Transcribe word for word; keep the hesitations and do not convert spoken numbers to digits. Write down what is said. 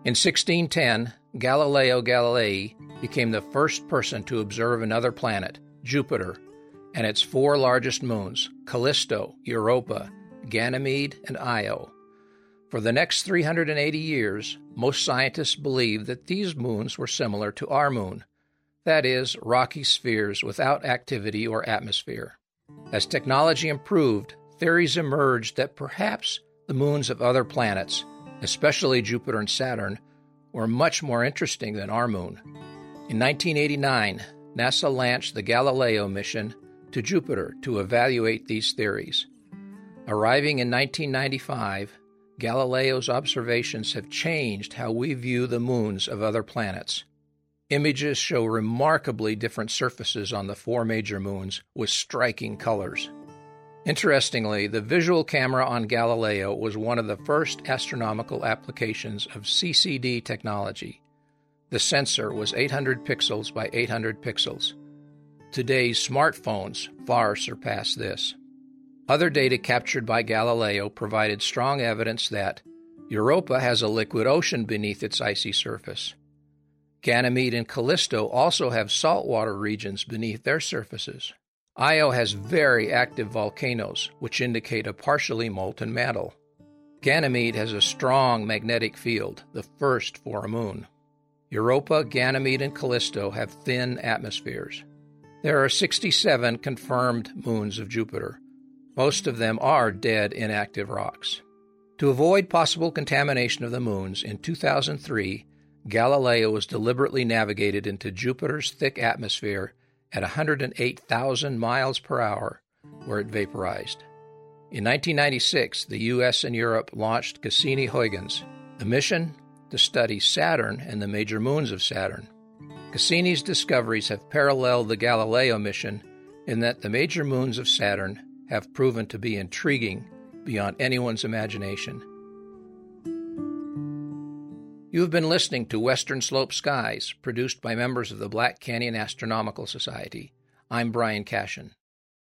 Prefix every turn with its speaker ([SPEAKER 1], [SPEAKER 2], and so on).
[SPEAKER 1] In sixteen ten, Galileo Galilei became the first person to observe another planet, Jupiter, and its four largest moons, Callisto, Europa, Ganymede, and Io. For the next three hundred eighty years, most scientists believed that these moons were similar to our moon, that is, rocky spheres without activity or atmosphere. As technology improved, theories emerged that perhaps the moons of other planets, especially Jupiter and Saturn, were much more interesting than our moon. In nineteen eighty-nine, NASA launched the Galileo mission to Jupiter to evaluate these theories. Arriving in nineteen ninety-five, Galileo's observations have changed how we view the moons of other planets. Images show remarkably different surfaces on the four major moons with striking colors. Interestingly, the visual camera on Galileo was one of the first astronomical applications of C C D technology. The sensor was eight hundred pixels by eight hundred pixels. Today's smartphones far surpass this. Other data captured by Galileo provided strong evidence that Europa has a liquid ocean beneath its icy surface. Ganymede and Callisto also have saltwater regions beneath their surfaces. Io has very active volcanoes, which indicate a partially molten mantle. Ganymede has a strong magnetic field, the first for a moon. Europa, Ganymede, and Callisto have thin atmospheres. There are sixty-seven confirmed moons of Jupiter. Most of them are dead, inactive rocks. To avoid possible contamination of the moons, in two thousand three, Galileo was deliberately navigated into Jupiter's thick atmosphere at one hundred eight thousand miles per hour, where it vaporized. In nineteen ninety-six, the U S and Europe launched Cassini-Huygens, the mission to study Saturn and the major moons of Saturn. Cassini's discoveries have paralleled the Galileo mission in that the major moons of Saturn have proven to be intriguing beyond anyone's imagination. You have been listening to Western Slope Skies, produced by members of the Black Canyon Astronomical Society. I'm Brian Cashin.